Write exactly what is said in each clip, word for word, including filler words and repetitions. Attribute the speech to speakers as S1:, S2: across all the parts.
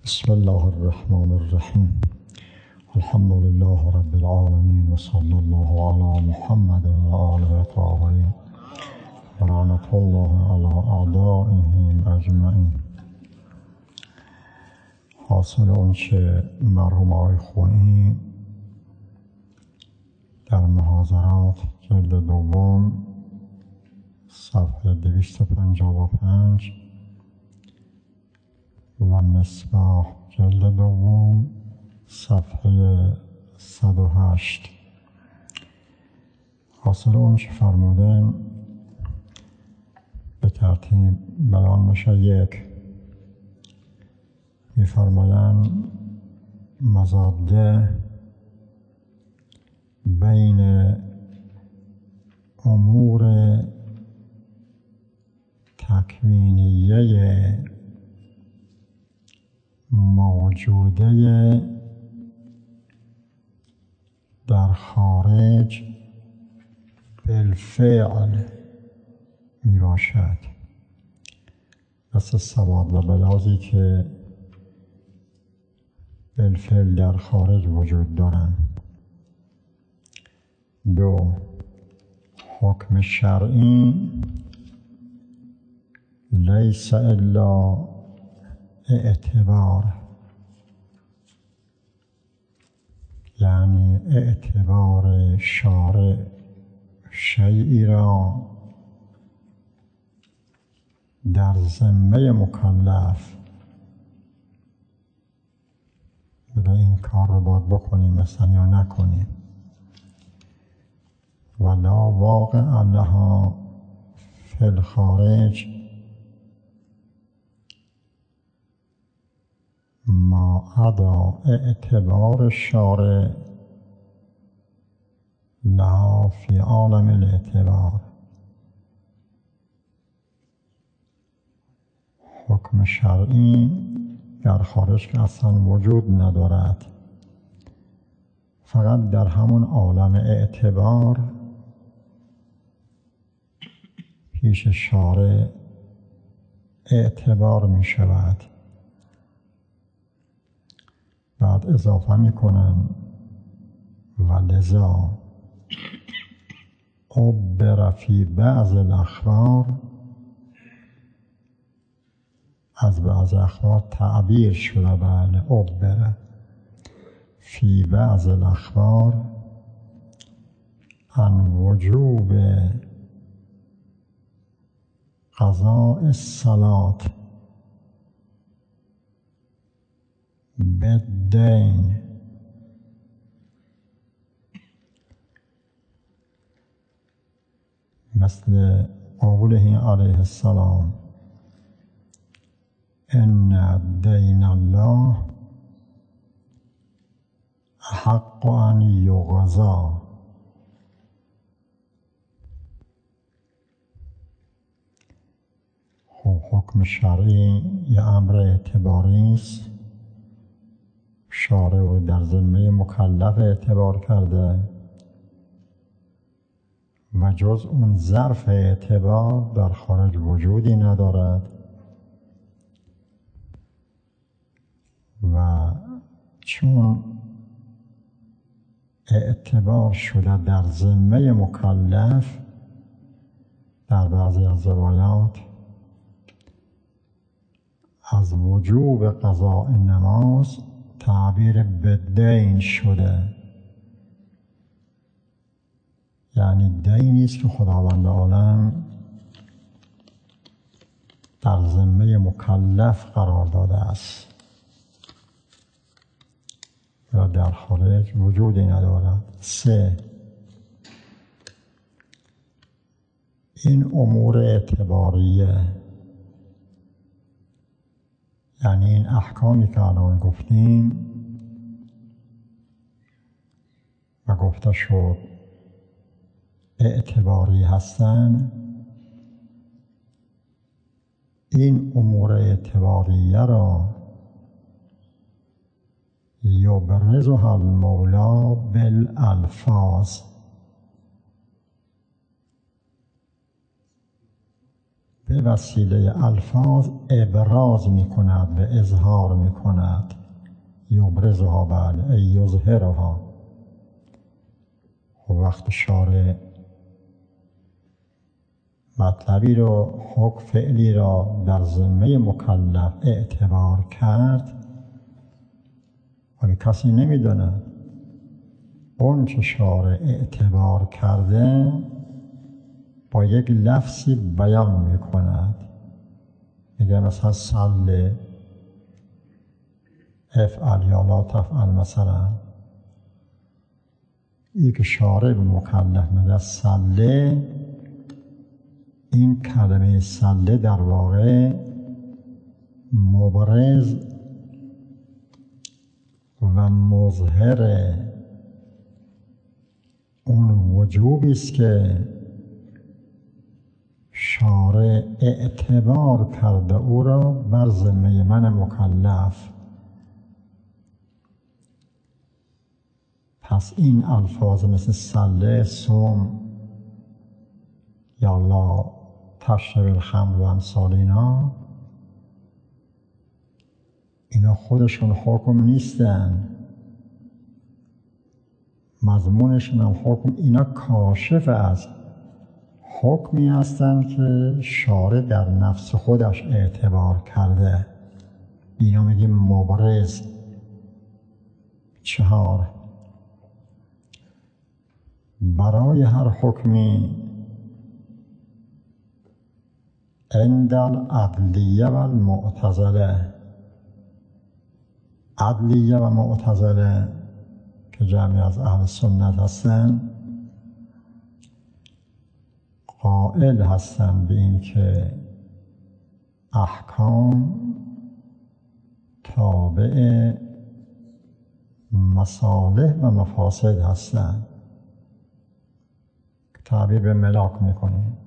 S1: بسم الله الرحمن الرحیم. الحمد لله رب العالمین و صلی الله علی محمد و آله الطاهرین و لعنة الله علی اعدائهم اجمعین. حاصل اون که مرحوم آقای خویی در محاضرات جلد دوم صفحه دویست و پنجاه و پنج و مصباح جلد دوم صفحه صد و هشت حاصل اون که فرمودن به ترتیب بیان میشه. یک، میفرمایند مضاده بین امور تکوینیه موجوده در خارج بالفعل می باشد، مثل سواد و بیاضی که بالفعل در خارج وجود دارند. دو، حکم شرعی لیس الا اعتبار، یعنی اعتبار شارع شیئی را در ذمه مکلف بله این کار رو باید بکنیم مثلا یا نکنیم، ولا واقع لها فی الخارج ما عدا اعتبار الشارع لها فی عالم الاعتبار. حکم شرعی در خارج که اصلا وجود ندارد، فقط در همون عالم اعتبار پیش شارع اعتبار می شود. بعد اضافه می کنن و لذا عبر فی بعض الاخبار، از بعض اخبار تعبیر شده بله عبر فی بعض الاخبار عن وجوب قضاء الصلاة بالدین، مثل قوله علیه السلام ان دین الله احق ان یقضی. خب حکم شرعی یه امر اعتباری است، شارع رو در ذمه مکلف اعتبار کرده و جز اون ظرف اعتبار در خارج وجودی ندارد و چون اعتبار شده در ذمه مکلف، در بعضی از روایات از وجوب قضاء نماز تعبیر بالدین شده، یعنی دینی است که خداوند عالم در ذمه مکلف قرار داده است و در خارج وجودی ندارد. سه، این امور اعتباریه، یعنی این احکامی که الان گفتیم و گفته شد اعتباری هستند، این امور اعتباریه را یبرزها المولا بالالفاظ، به وسیله الفاظ ابراز می کند و اظهار می کند. یبرزها بله ای یظهرها. و وقت شارع مطلبی رو، حکم فعلی را در ذمه مکلف اعتبار کرد، ولی کسی نمیدونه اون چه شارع اعتبار کرده با یک لفظی بیان میکند. میگه مثلا صل، افعل یا لا تفعل. مثلا این که شارع به مکلف میگه صل، این کلمه صله در واقع مبرز و مظهر اون وجوبی است که شارع اعتبار کرده او را بر ذمه من مکلف. پس این الفاظ مثل صله، صوم یا لا تشرب الخمر و امثال اینا، اینا خودشون حکم نیستن، مضمونشون هم حکم، اینا کاشف از حکمی هستند که شارع در نفس خودش اعتبار کرده. اینا میگیم مبرز. چهار، برای هر حکمی عند العدلیه و المعتزله، عدلیه و معتزله که جمعی از اهل سنت هستند، قائل هستند به این که احکام تابع مصالح و مفاسد هستند. تعبیر به ملاک میکنیم.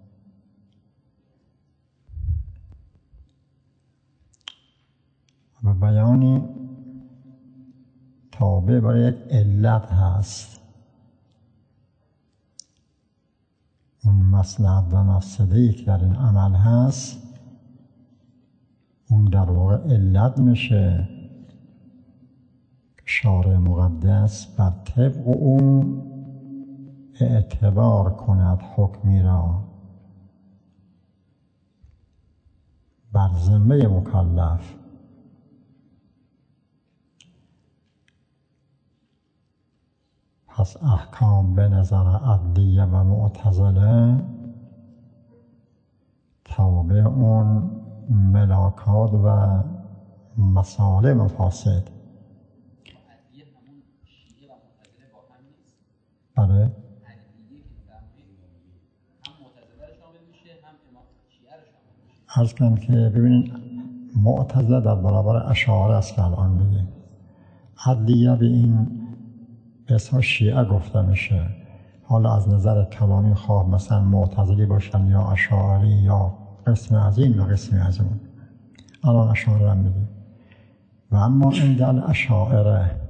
S1: و بیانی تابع برای یک علت هست. اون مصلحت و مفسده‌ای که در این عمل هست، اون در واقع علت میشه که شارع مقدس بر طبق اون اعتبار کند حکمی را بر ذمه مکلف. پس احکام به نظر عدلیه و معتزله تابع اون ملاکات و مصالح مفاسد. بله، عرض کنم که ببینید معتزله در برابر اشاعره است که الان بگیم. عدلیه به این اسم شیعه گفته میشه. حالا از نظر کلامی خواه مثلا معتزلی باشن یا اشاعری یا قسم از این و قسم از اون، الان اشاعره هم میگیم. و اما عند الاشاعره،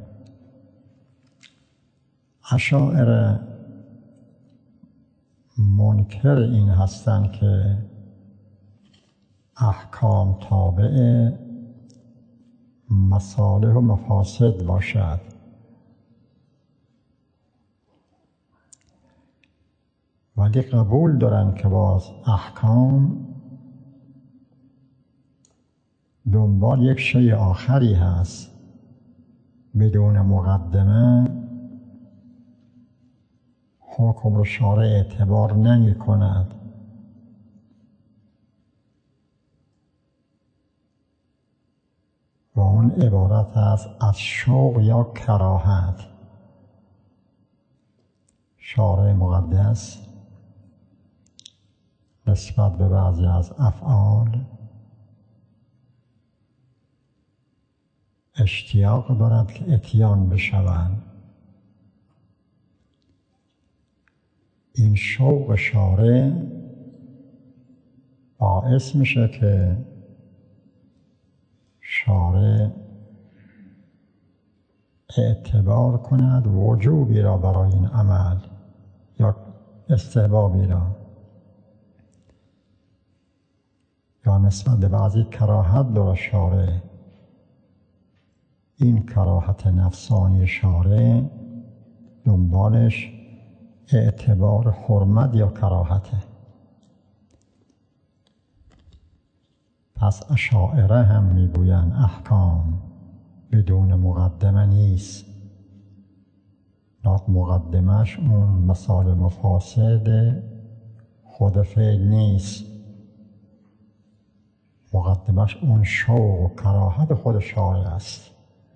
S1: اشاعره منکر این هستند که احکام تابع مصالح و مفاسد باشد. ولی قبول دارن که باز احکام دنبال یک شیء آخری هست، بدون مقدمه حکم رو شارع اعتبار نمی کند. و اون عبارت است از شوق یا کراهت. شارع مقدس نسبت به بعضی از افعال اشتیاق دارد که اتیان بشوند. این شوق شارع باعث میشه که شارع اعتبار کند وجوبی را برای این عمل یا استحبابی را. یا نسبت به بعضی کراهت داره شارع. این کراهت نفسانی شارع دنبالش اعتبار حرمت یا کراهته. پس اشاعره هم میگویند احکام بدون مقدمه نیست. مقدمش اون مثال مفاسد خود فعل نیست، مقدمش اون شوق و کراهت خود شارع است.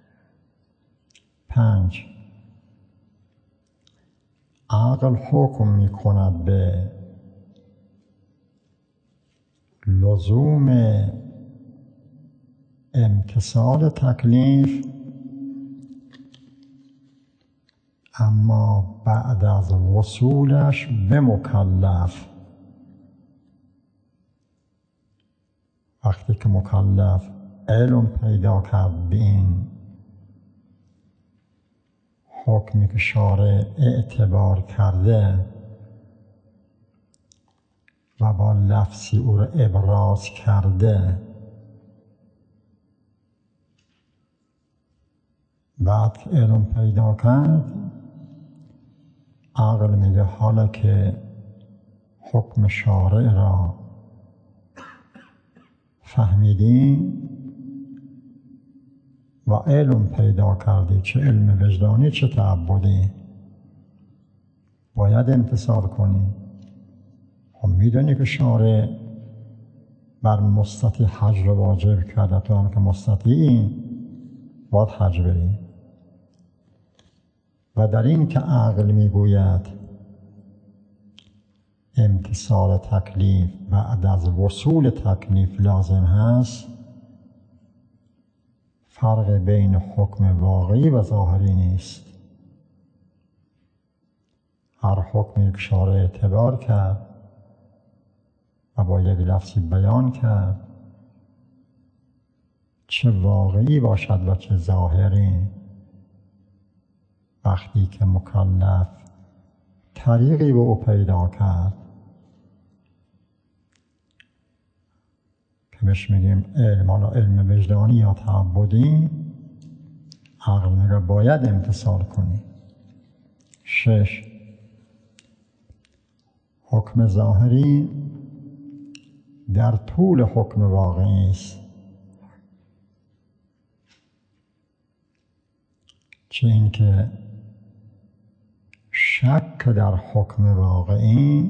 S1: پنج، عقل حکم می کند به لزوم امتثال تکلیف، اما بعد از وصولش به مکلف. وقتی که مکلف علم پیدا کرد به این حکمی که شارع اعتبار کرده و با لفظی او را ابراز کرده، بعد که علم پیدا کرد عقل میگه حالا که حکم شارع را فهمیدی و علم پیدا کردی، چه علم وجدانی چه تعبدی، باید امتثال کنی. خب میدونی که شارع بر مستطیع حج را واجب کرده، تو هم که مستطیعی باید حج بری. و در این که عقل میگوید امتثال تکلیف بعد از وصول تکلیف لازم هست، فرق بین حکم واقعی و ظاهری نیست. هر حکمی که شارع اعتبار کرد و با یک لفظی بیان کرد، چه واقعی باشد و چه ظاهری، وقتی که مکلف طریقی به او پیدا کرد که بهش میگیم علم، حالا علم وجدانی یا تعبدی، عقل میگه باید امتثال کنی. شش، حکم ظاهری در طول حکم واقعی است. چه این که شک در حکم واقعی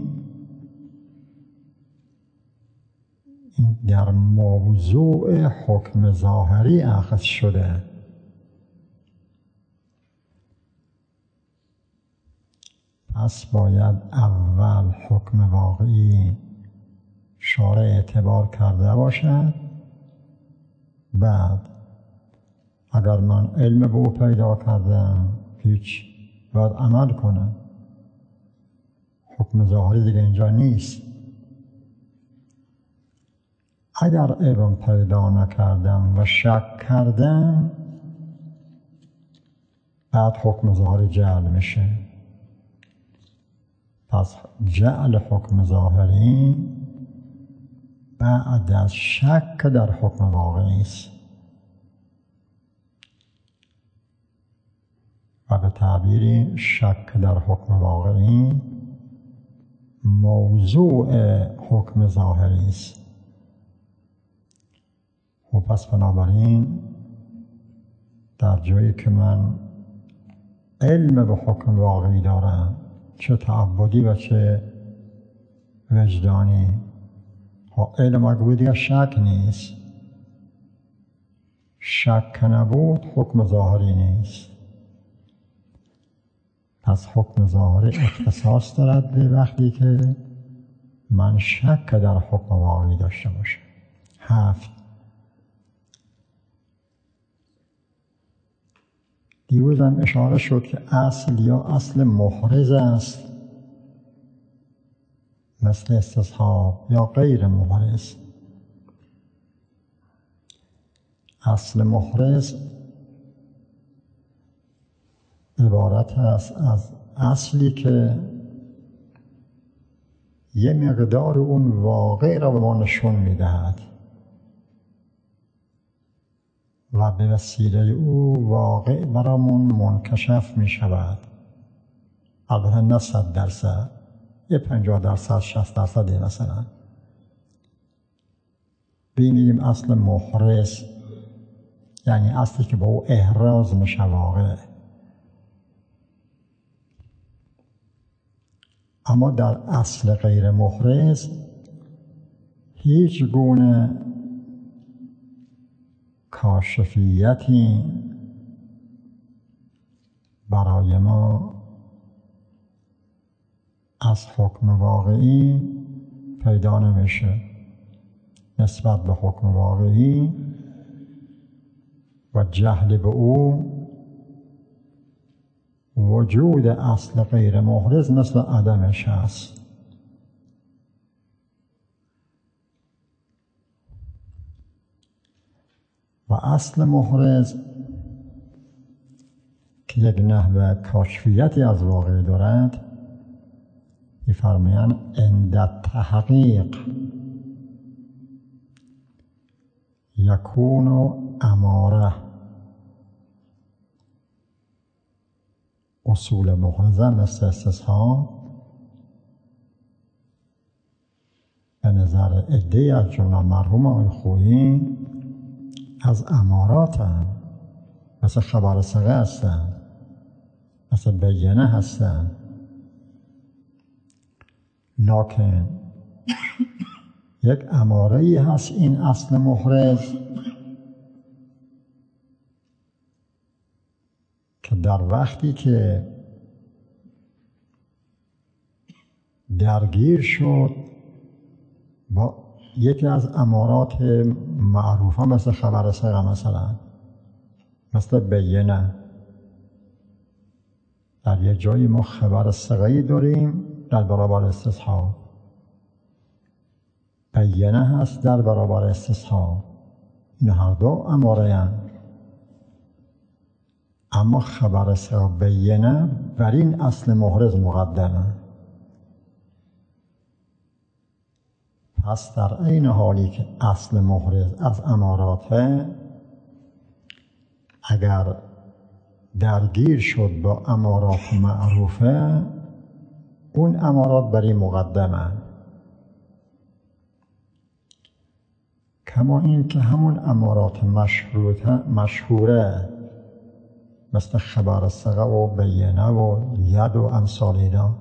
S1: این در موضوع حکم ظاهری اخذ شده. پس باید اول حکم واقعی شارع اعتبار کرده باشد، بعد اگر من علم به او پیدا کردم هیچ، باید عمل کنم. حکم ظاهری دیگه اینجا نیست. اگر علم پیدا نکردم و شک کردم، بعد حکم ظاهری جعل میشه. پس جعل حکم ظاهری بعد از شک در حکم واقعی است. و به تعبیری شک در حکم واقعی موضوع حکم ظاهری است. و پس بنابراین در جایی که من علم به حکم واقعی دارم، چه تعبدی و چه وجدانی، علم اگه بود دیگه شک نیست. شک نبود حکم ظاهری نیست. پس حکم ظاهری اختصاص دارد به وقتی که من شک در حکم واقعی داشته باشم. هفت، دیروز هم اشاره شد که اصل یا اصل محرز است، مثل استصحاب، یا غیر محرز. اصل محرز عبارت است از اصلی که یه مقدار اون واقع را به ما نشون میدهد. و به وسیله او واقع برامون منکشف می شود. البته نه صد درصد، یه پنجاه درصد شصت درصدی مثلا. بینیم اصل محرز یعنی اصلی که با او احراز میشه واقع. اما در اصل غیر محرز هیچ گونه کاشفیتی برای ما از حکم واقعی پیدا نمیشه. نسبت به حکم واقعی و جهل به او، وجود اصل غیر محرز مثل عدمش هست. و اصل محرز که یک نحو کاشفیتی از واقع دارد، می‌فرمایند عند التحقیق یکون اماره. اصول محرزه مثل استثناء به نظر عده‌ای از جمله مرحوم آقای خویی از امارات هم، مثل خبر ثقه هستن، مثل بینه هستن. لکن یک اماره‌ای هست این اصل محرز که در وقتی که درگیر شد با یکی از امارات معروفه مثل خبر ثقه، مثلا مثل بینه، در یک جایی ما خبر ثقه‌ای داریم در برابر استصحاب، بینه هست در برابر استصحاب. این هر دو اماره هستند، اما خبر ثقه بینه بر این اصل محرز مقدمه. پس در این حالی که اصل محرز از اماراته، اگر درگیر شد با امارات معروفه، اون امارات بر این مقدمه. کما این که همون امارات مشهوره مثل خبر ثقه و بینه و ید و امثال اینا،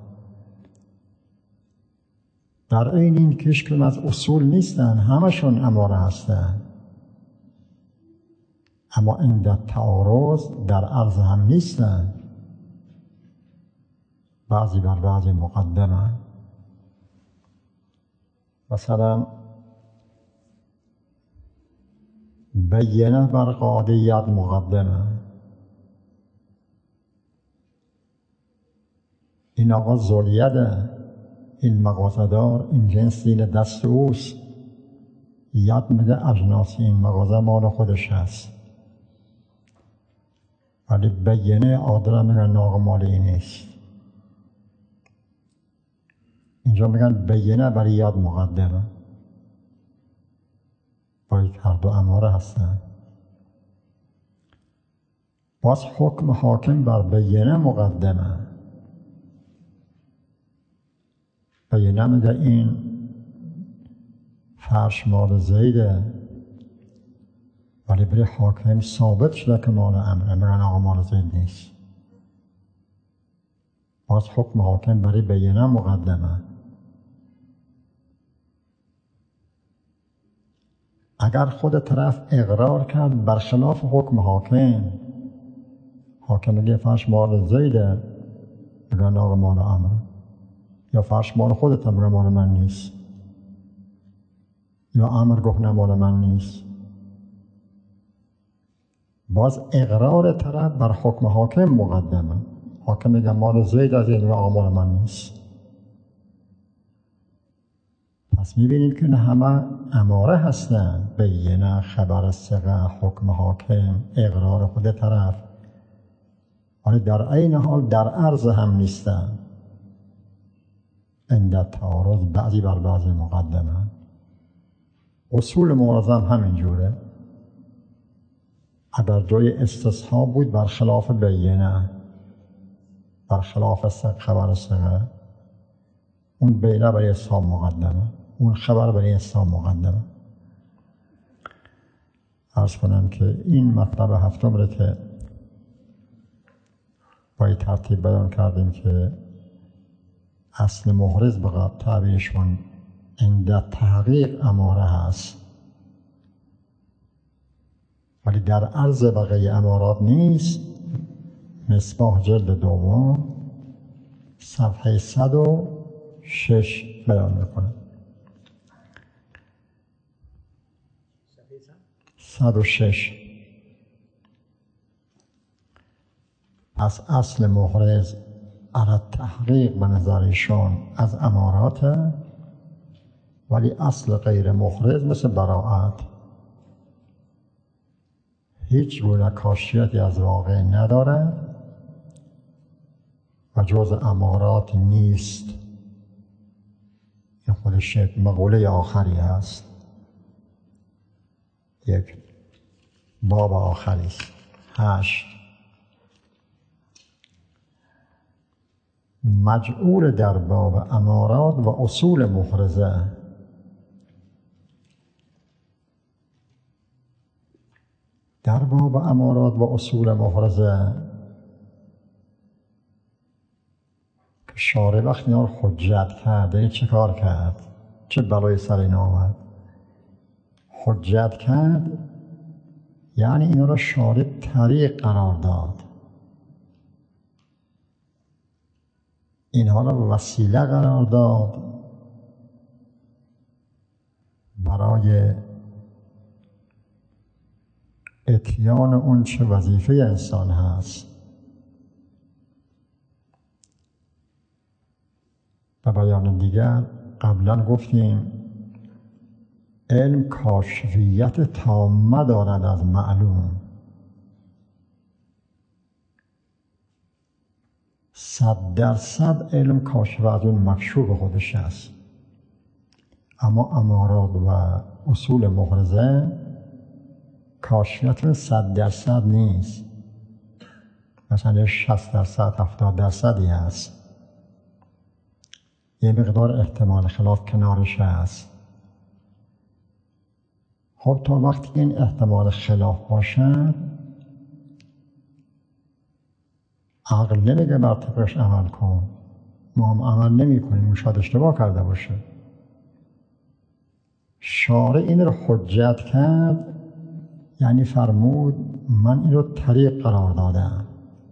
S1: در این این کش که از اصول نیستن، همشون اماره هستن، اما عند تعارض در عرض هم نیستن، بعضی بر بعضی مقدمه. مثلا بینه بر قاعده مقدمه. این آقا ذوالیده، این مغازه‌دار، این جنس دین دست اوست، ید میده اجناس این مغازه مال خودش هست، ولی بینه عادل میگن ناقه مال این نیست. اینجا میگن بینه برای ید مقدمه، باید هر دو اماره هستن. باز حکم حاکم بر بینه مقدمه. بینه میگه این فرش مال زیده، ولی برای حاکم ثابت شده که مال امره، میگن آقا مال زید نیست. باز حکم حاکم برای بینه مقدمه. اگر خود طرف اقرار کرد برخلاف حکم حاکم، حاکم میگه فرش مال زیده، میگن آقا مال امره، یا فرش مال خودت، میگه مال من نیست، یا امر گفت نه مال من نیست. باز اقرار طرف بر حکم حاکم مقدمه. حاکم میگه مال زید از این، آقا مال من نیست. پس میبینید که همه اماره هستن، بینه، خبر ثقه، حکم حاکم، اقرار خود طرف، ولی در عین حال در عرض هم نیستن. عند تعارض بعضی بر بعضی مقدمه. اصول معظم همین جوره. اگر جای استصحاب بود برخلاف بینه، برخلاف خبر صغه، اون بینه برای استصحاب مقدمه، اون خبر برای استصحاب مقدمه. عرض کنم که این مطلب هفتم رو که با این ترتیب بیان کردیم که اصل محرز به تعبیرشون عند تحقیق اماره هست، ولی در عرض بقیه امارات نیست. مصباح جلد دوم صفحه صد و شش بیان میکنه. صد و شش از اصل محرز علی تحقیق به نظرشون از امارات، ولی اصل غیر محرز مثل براعت هیچ گونه کاشیتی از واقع نداره و جز امارات نیست. این خودش مقوله آخری هست، یک باب آخری است. هشت مجعول در باب امارات و اصول محرزه. در باب امارات و اصول محرزه که شارع وقتی اینا رو حجت کرد، یعنی چه کار کرد؟ چه بلای سر این آمد؟ حجت کرد یعنی اینا رو شارع طریق قرار داد، اینها رو وسیله قرار داد برای اتیان اون چه وظیفه انسان هست. و بیان دیگر قبلا گفتیم علم کاشفیت تامه دارد از معلوم. صد درصد علم کاشف از اون مکشوف خودش است، اما امارات و اصول محرزه کاشفیت صد درصد نیست، مثلا شصت درصد هفتاد درصدی هست، یه مقدار احتمال خلاف کنارش هست. خب تا وقتی این احتمال خلاف باشد عقل نمیگه بر طبقش عمل کن، ما هم عمل نمی کنیم، شاید اشتباه کرده باشه. شارع این رو حجت کرد یعنی فرمود من این رو طریق قرار دادم،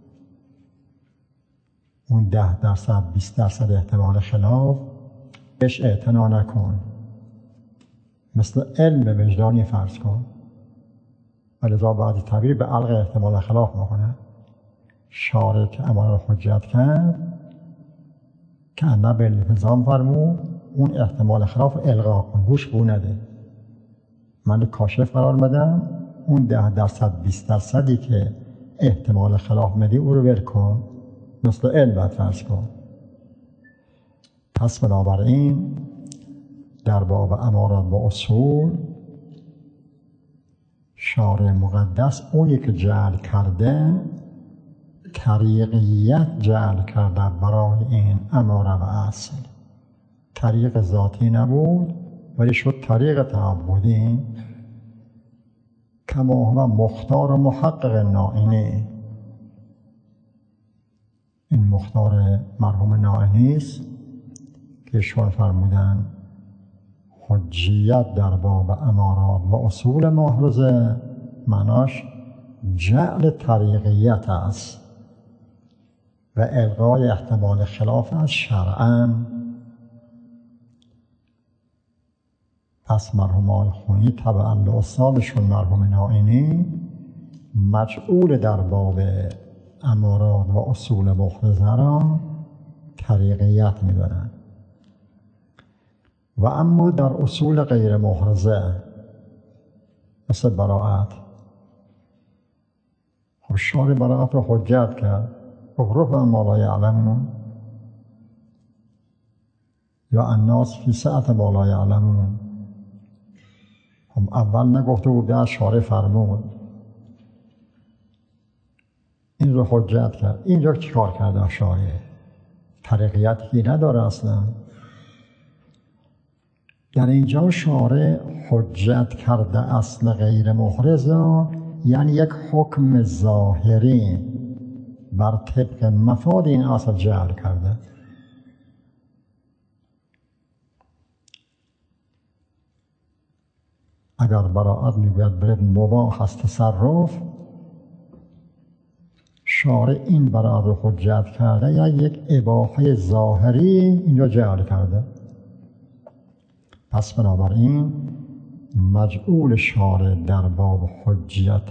S1: اون ده درصد بیست درصد احتمال خلاف بهش اعتنا نکن، مثل علم وجدانی فرض کن. ولذا بعضی تعبیر به علق احتمال خلاف میکنه. شارع که امر رو حجت کرد که انه به التزام فرمود اون احتمال خلاف الغا کن، گوش بو نده، من کاشف قرار بدم، اون ده درصد بیست درصدی که احتمال خلاف میدی او رو ول کن، مثل علم باید فرض کن. پس بنابراین در باب امارات و اصول شارع مقدس اونی که جعل کرده طریقیت جعل کرده برای این اماره و اصل. طریق ذاتی نبود ولی شد طریق تعبدی، کما هو مختار و محقق نائینی. این مختار مرحوم نائینی است که ایشون فرمودن حجیت در باب امارات و اصول محرزه معناش جعل طریقیت است و الغای احتمال خلاف از شرعاً. پس مرحوم آقای خونی تبعاً به استادشون مرحوم نائینی مجعول در باب امارات و اصول محرزه را طریقیت می‌دانند. و اما در اصول غیر محرزه مثل براعت، خب شارع براعت رو حجت کرد، رفع ما لا یعلمون یا الناس فی سعة ما لا یعلمون. هم اول نگفته بود در شارع فرمود این رو حجت کرد. اینجا چیکار کرده شارع؟ طریقیتی نداره اصلا. در اینجا شارع حجت کرده اصل غیر محرز، یعنی یک حکم ظاهری بر طبق مفاد این اصل جعل کرده. اگر براعت میگوید برد مباح است تصرف، شارع این براعت رو حجت کرده یا یک اباحه ظاهری اینجا جعل کرده. پس بنابراین مجعول شارع در باب حجیت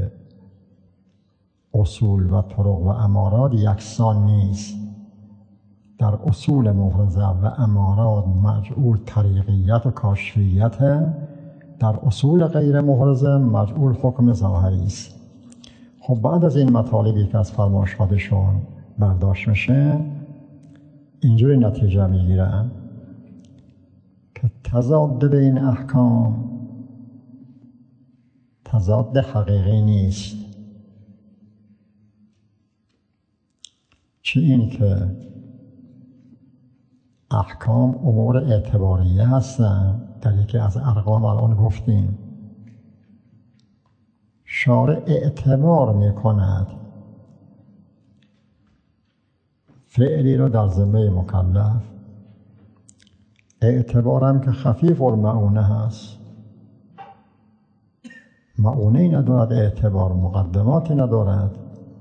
S1: اصول و طرق و امارات یکسان نیست. در اصول محرزه و امارات مجعول طریقیت و کاشفیت، در اصول غیر محرزه مجعول حکم ظاهری است. خب بعد از این مطالبی که از فرمایشاتشون برداشت میشه، اینجوری نتیجه میگیرن که تضاد بین احکام تضاد حقیقی نیست. چه این که احکام امور اعتباریه هستن، در یکی از ارقام الان گفتیم شارع اعتبار میکند فعلی رو در ذمه مکلف، اعتبارم که خفیف المعونه هست، معونه‌ای ندارد، اعتبار مقدماتی ندارد.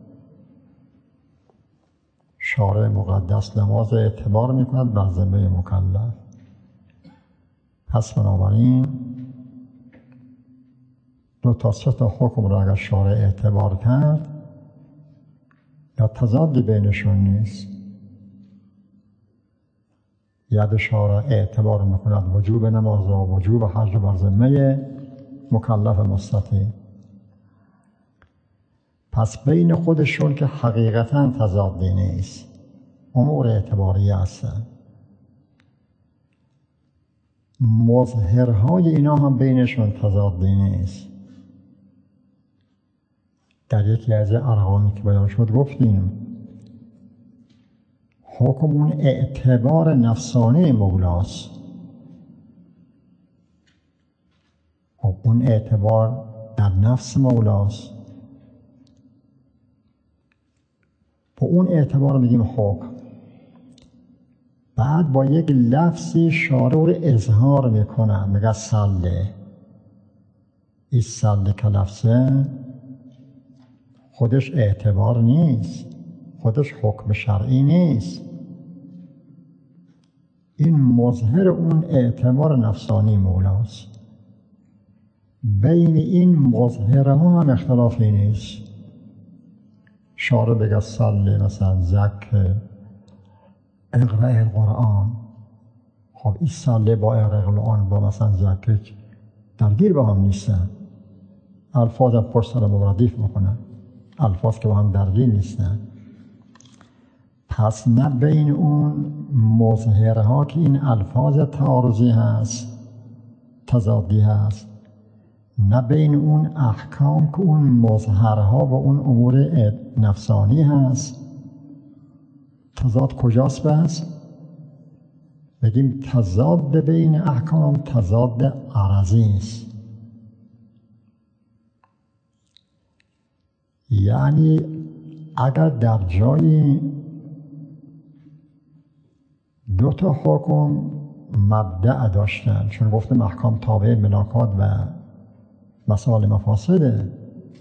S1: شارع مقدس نماز اعتبار میکند بر ذمه مکلف. پس بنابراین دو تا سه تا حکم را اگر شارع اعتبار کرد، یا تضادی بینشون نیست. ید شارع اعتبار میکند وجوب نماز و وجوب حج بر ذمه مکلف مستطیع. پس بین خودشون که حقیقتا تضادی نیست، امور اعتباری هستن. مظهرهای اینا هم بینشون تضادی نیست. در یکی از ارقامی که بیان شد گفتیم حکم اون اعتبار نفسانی مولاست. خب اون اعتبار در نفس مولاست، با اون اعتبار میگیم حکم. بعد با یک لفظی شارع رو اظهار میکنه، میگه سله. این سله که لفظه خودش اعتبار نیست، خودش حکم شرعی نیست. این مظهر اون اعتبار نفسانی مولاست. بین این مظهرها هم اختلافی نیست. شارع بگه صلی، مثلا زکه، اقرأ القرآن. خب این صلی با اقرأ القرآن با مثلا زکه درگیر با هم نیستن. الفاظ هم پشت سر هم ردیف میکنن، الفاظ که با هم درگیر نیستن. پس نه بین اون مظهرها که این الفاظ تعارضی هست، تضادی هست، نه بین اون احکام که اون مظهرها و اون امور نفسانی هست. تضاد کجاست بس؟ بگیم تضاد بین احکام تضاد عرضی است. یعنی اگر در جایی دو تا حکم مبدأ داشتن، چون گفتم احکام تابع ملاکات و مسائل مفاسده،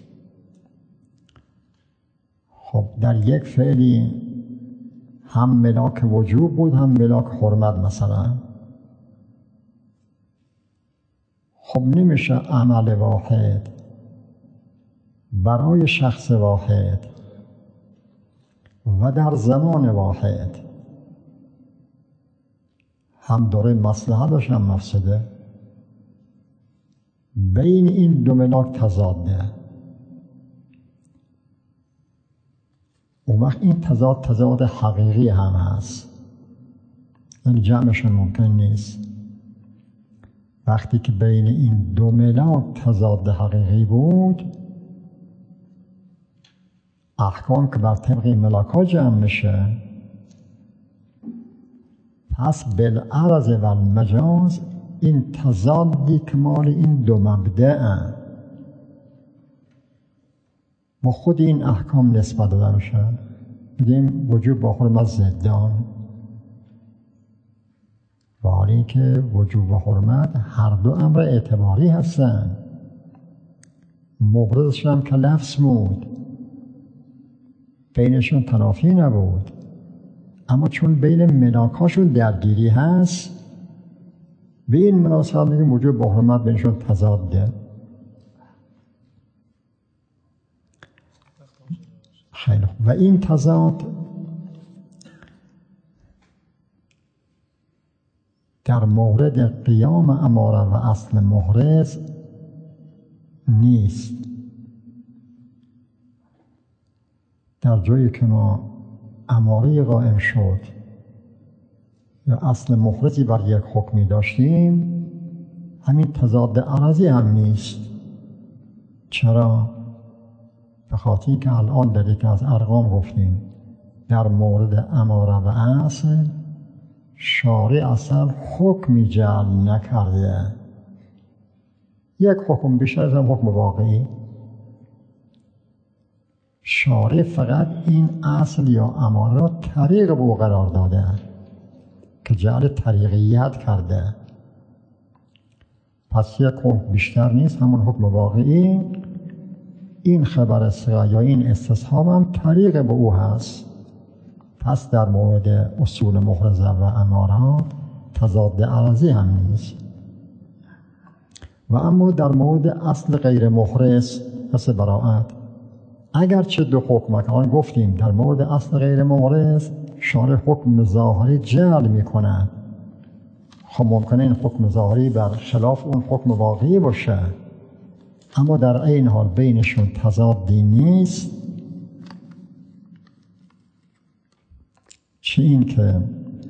S1: خب در یک فعلی هم ملاک وجوب بود هم ملاک حرمت مثلا، خب نمیشه عمل واحد برای شخص واحد و در زمان واحد هم داره مصلحت باشه هم مفسده. بین این دو ملاک تضاده. اون وقت این تضاد تضاد حقیقی هم هست، یعنی جمعشون ممکن نیست. وقتی که بین این دو ملاک تضاد حقیقی بود، احکام که بر طبق ملاکا جمع میشه، پس بالعرض و المجاز این تضادی که مال این دو مبدأ با خود این احکام نسبت داده میشه. بگیم وجوب با حرمت ضدان، و حالی اینکه وجوب و حرمت هر دو امر اعتباری هستن، مبرزشون هم که لفظ بود، بینشون تنافی نبود، اما چون بین ملاکاشون درگیری هست، به این مناسبت میگیم وجوب با حرمت بینشون تضاده. خیلی خوب. و این تضاد در مورد قیام اماره و اصل محرز نیست. در جایی که ما اماره قائم شد یا اصل محرزی بر یک حکمی داشتیم، همین تضاد عرضی هم نیست. چرا؟ به خاطر که الان در یکی از ارقام گفتیم در مورد اماره و اصل شارع اصلا حکمی جعل نکرده، یک حکم بیشتر از هم حکم واقعی. شارع فقط این اصل یا اماره را طریق به او قرار داده که جعل طریقیت کرده. پس یک حکم بیشتر نیست، همون حکم واقعی. این خبر صغا یا این استصحاب هم طریق به او هست. پس در مورد اصول محرزه و امارات تضاد عرضی هم نیست. و اما در مورد اصل غیر محرز مثل براءت، اگرچه دو حکم که آن گفتیم در مورد اصل غیر محرز شارع حکم ظاهری جعل میکنه، خب ممکنه این حکم ظاهری بر خلاف اون حکم واقعی باشه، اما در این حال بینشون تضادی نیست. چه این که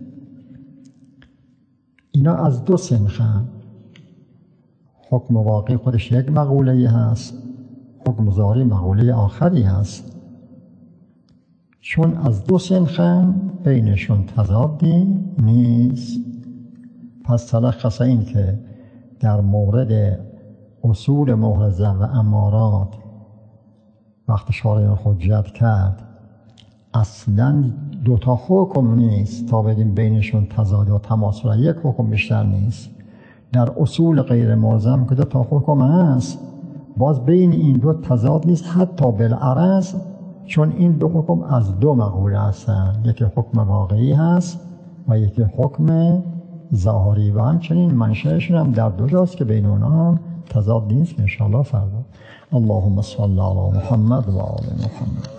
S1: اینا از دو صنفن، حکم واقعی خودش یک مقوله هست، حکم ظاهری مقوله آخری هست. چون از دو صنفن بینشون تضادی نیست، پس تلخص این که در مورد اصول محرزه و امارات وقتی شارع حجت کرد اصلا دوتا حکم نیست تا بگیم بینشون تضاد و تماثل، یک حکم بیشتر نیست. در اصول غیر ملزم که دو تا حکم هست، باز بین این دو تضاد نیست حتی بالعرض، چون این دو حکم از دو مقوله هستن، یکی حکم واقعی هست و یکی حکم ظاهری، و همچنین منشأشون هم در دو جاست که بین اونها تضاد نیست. انشاءالله فردا. اللهم صل علی محمد و آل محمد.